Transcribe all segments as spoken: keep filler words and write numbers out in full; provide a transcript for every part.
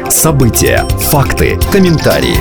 События, факты, комментарии.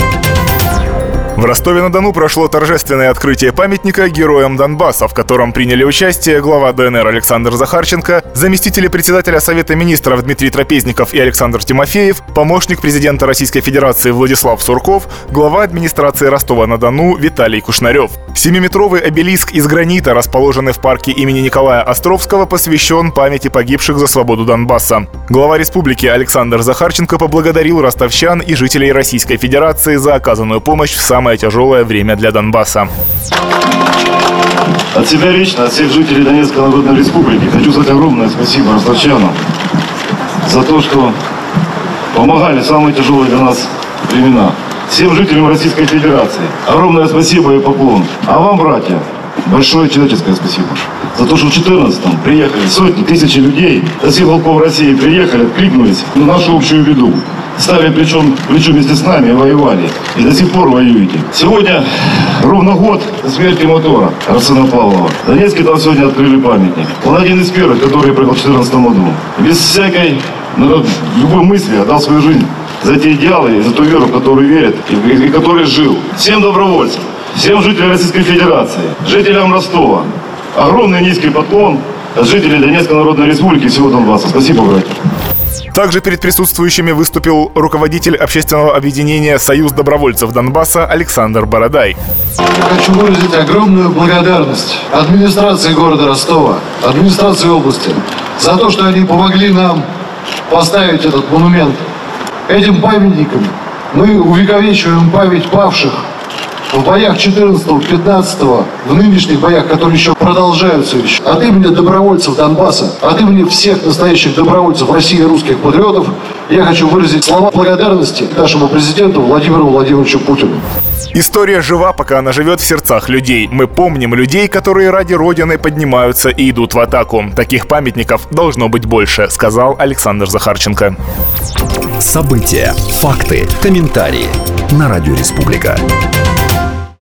В Ростове-на-Дону прошло торжественное открытие памятника героям Донбасса, в котором приняли участие глава ДНР Александр Захарченко, заместители председателя Совета министров Дмитрий Трапезников и Александр Тимофеев, помощник президента Российской Федерации Владислав Сурков, глава администрации Ростова-на-Дону Виталий Кушнарев. Семиметровый обелиск из гранита, расположенный в парке имени Николая Островского, посвящен памяти погибших за свободу Донбасса. Глава республики Александр Захарченко поблагодарил ростовчан и жителей Российской Федерации за оказанную помощь в самое тяжелое время для Донбасса. От себя лично, от всех жителей Донецкой Народной Республики хочу сказать огромное спасибо ростовчанам за то, что помогали в самые тяжелые для нас времена. Всем жителям Российской Федерации огромное спасибо и поклон. А вам, братья, большое человеческое спасибо за то, что в четырнадцатом приехали сотни, тысячи людей со всех уголков России приехали, откликнулись на нашу общую беду. Стали плечом к плечу вместе с нами и воевали. И до сих пор воюете. Сегодня ровно год со смерти мотора Арсена Павлова. В Донецке там сегодня открыли памятник. Он один из первых, который приехал в две тысячи четырнадцатом году. Без всякой, ну, любой мысли отдал свою жизнь за те идеалы и за ту веру, в которую верит и, и, и который жил. Всем добровольцам, всем жителям Российской Федерации, жителям Ростова огромный низкий поклон от жителей Донецкой Народной Республики и всего Донбасса. Спасибо, братья. Также перед присутствующими выступил руководитель общественного объединения «Союз добровольцев Донбасса» Александр Бородай. Я хочу выразить огромную благодарность администрации города Ростова, администрации области за то, что они помогли нам поставить этот монумент. Этим памятником мы увековечиваем память павших в боях четырнадцатого-пятнадцатого, в нынешних боях, которые еще продолжаются еще. От имени добровольцев Донбасса, от имени всех настоящих добровольцев России и русских патриотов я хочу выразить слова благодарности нашему президенту Владимиру Владимировичу Путину. История жива, пока она живет в сердцах людей. Мы помним людей, которые ради Родины поднимаются и идут в атаку. Таких памятников должно быть больше, сказал Александр Захарченко. События, факты, комментарии на Радио Республика.